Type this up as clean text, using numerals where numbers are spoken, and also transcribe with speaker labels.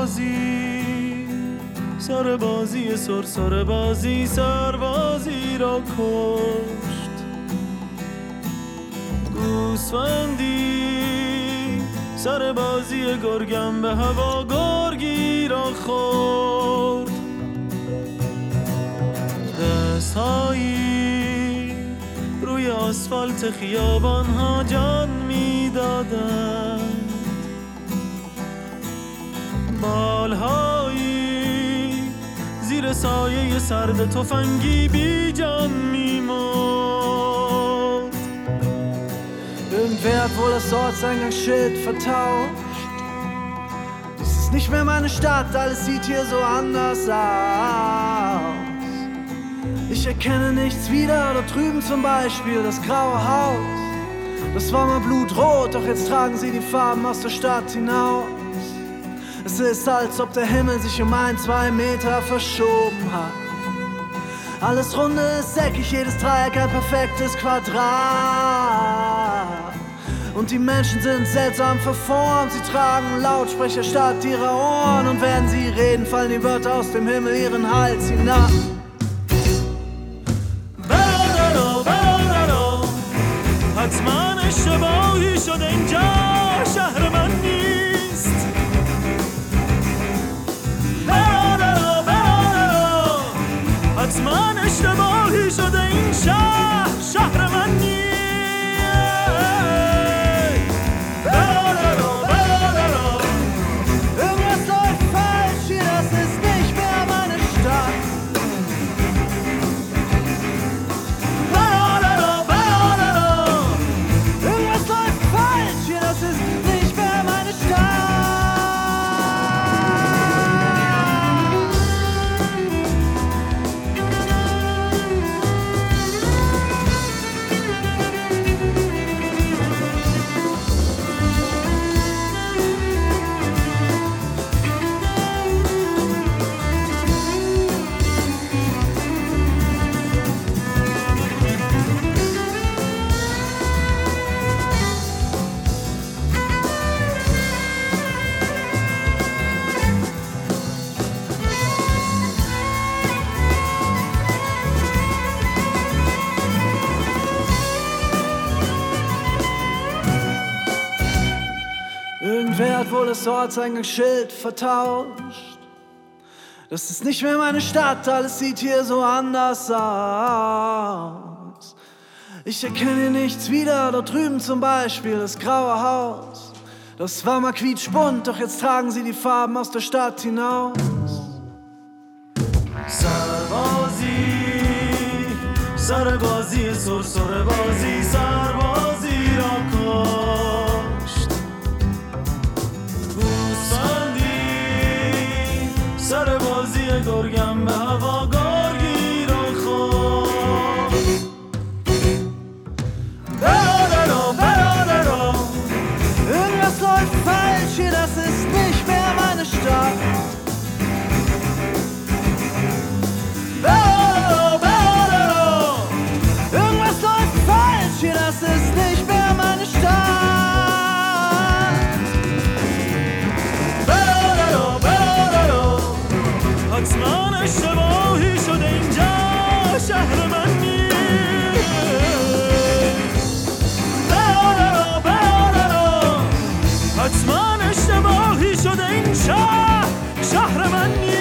Speaker 1: سربازی سرسربازی سربازی را کشت. گوسفندی سربازی گرگم به هوا گرگی را خورد. دستهایی روی آسفالت خیابان ها جان می دادند. بالهایی زیر سایه سرد تفنگی بی جان می مرد.
Speaker 2: Irgendwer hat wohl das Ortseingangsschild vertauscht. Dies ist nicht mehr meine Stadt, alles sieht hier so anders aus. Ich erkenne nichts wieder, dort drüben zum Beispiel das graue Haus. Das war mal blutrot, doch jetzt tragen sie die Farben aus der Stadt hinaus. Es ist, als ob der Himmel sich um 1-2 Meter verschoben hat. Alles runde ist eckig, jedes Dreieck ein perfektes Quadrat. Und die Menschen sind seltsam verformt. Sie tragen Lautsprecher statt ihrer Ohren. Und während sie reden, fallen die Wörter aus dem Himmel ihren Hals hinab.
Speaker 1: حتما اشتباهی شده اینجا شهر من نیست. حتما اشتباهی شده این شهر من نیست.
Speaker 2: Irgendwas läuft falsch hier, das ist nicht mehr meine Stadt. Irgendwas läuft falsch hier, das ist nicht mehr meine Stadt. Irgendwer hat wohl das Ortseingangsschild vertauscht. Das ist nicht mehr meine Stadt, alles sieht hier so anders aus. Ich erkenne hier nichts wieder, dort drüben zum Beispiel das graue Haus. Das war mal quietschbunt, doch jetzt tragen sie die Farben aus der Stadt hinaus.
Speaker 1: سربازی سرسربازی سربازی را کشت. گوسفندی سربازی گرگم به هوا گرگی را خورد.
Speaker 2: Irgendwas läuft falsch hier, das ist nicht mehr meine Stadt. Irgendwas läuft falsch hier, das ist nicht mehr meine Stadt.
Speaker 1: حتما اشتباهی شده اینجا شهر من نیست. حتما اشتباهی شده این شهر من نیست.